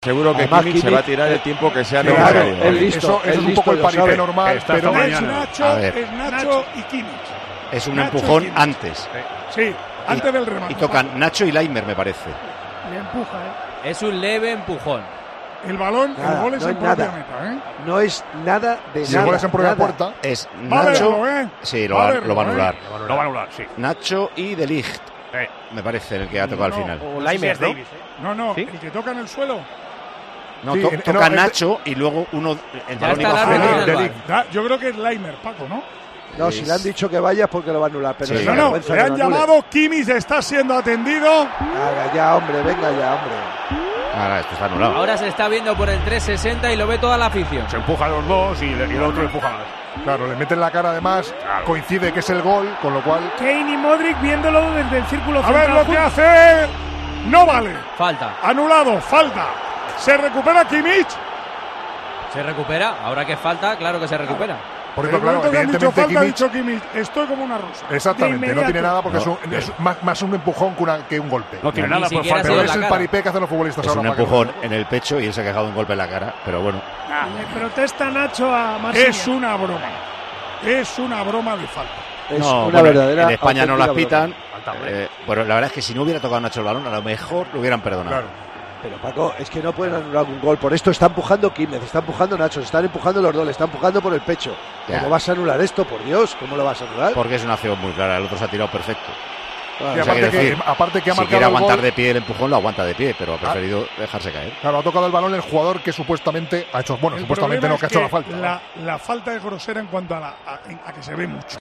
Seguro que Kimmich se va a tirar el tiempo que sea Claro, necesario. eso es un poco el paripé normal, pero es Nacho y Kimmich. Es un Nacho empujón antes. Sí, antes del remate. Y tocan Nacho y Laimer, me parece. Le empuja, Es un leve empujón. El balón, Nada, el gol es no en es propia nada. meta, ¿eh? No es nada de Si nada. el gol es en propia nada. puerta. Es Va a Nacho. verlo, ¿eh? Sí, Va a verlo, lo va a anular. Lo va a anular, sí. Nacho y De Ligt. Me parece el que ha tocado al final. O Laimer, ¿no? No, ¿Sí? el que toca en el suelo. No, Sí, toca no, Nacho y luego uno. El Ya balón está iba el fuera. árbitro en el bar. Yo creo que es Laimer, Paco, ¿no? No, si le han dicho que vaya es porque lo va a anular. Pero Sí. es No, una no, vergüenza le que han lo anule. llamado, Kimmich está siendo atendido. Venga ya, hombre, venga ya, hombre. Ahora, esto está anulado. Ahora se está viendo por el 360 y lo ve toda la afición. Se empujan los dos y el otro empuja más. Claro, le meten la cara además, coincide que es el gol, con lo cual... Kane y Modric viéndolo desde el círculo A ver central. lo que hace. No vale. Falta. Anulado, falta. Se recupera Kimmich. ¿Se recupera? Ahora que falta, claro que se recupera. Por En el eso, claro, momento que han dicho evidentemente falta, ha Kimmich... dicho Kimmich, estoy como una rosa. Exactamente, De no tiene inmediato. nada porque No. es más un empujón que un golpe. No tiene Ni nada por siquiera falta. ha sido Pero en es la el cara. paripé que hacen los futbolistas Es ahora. un para que- empujón en el pecho y él se ha quejado de un golpe en la cara. Pero bueno, Le protesta Nacho a Marsella. Es una broma. Es una broma de falta. Es no, una bueno, verdadera... en España no las auténtica pitan. Falta, Bueno, la verdad es que si no hubiera tocado Nacho el balón, a lo mejor lo hubieran perdonado. Claro. Pero Paco, es que no pueden anular un gol. Por esto está empujando Kimmich, está empujando Nacho, se están empujando los dos, le está empujando por el pecho. Ya. ¿Cómo vas a anular esto, por Dios? ¿Cómo lo vas a anular? Porque es una acción muy clara. El otro se ha tirado perfecto. Claro, Y o sea, aparte que- aparte que ha Si marcado quiere el aguantar gol, de pie el empujón, lo aguanta de pie, pero ha preferido dejarse caer. Claro, ha tocado el balón el jugador que supuestamente ha hecho... Bueno, El supuestamente problema no, que ha es hecho la falta. La falta es grosera en cuanto a que se ve mucho.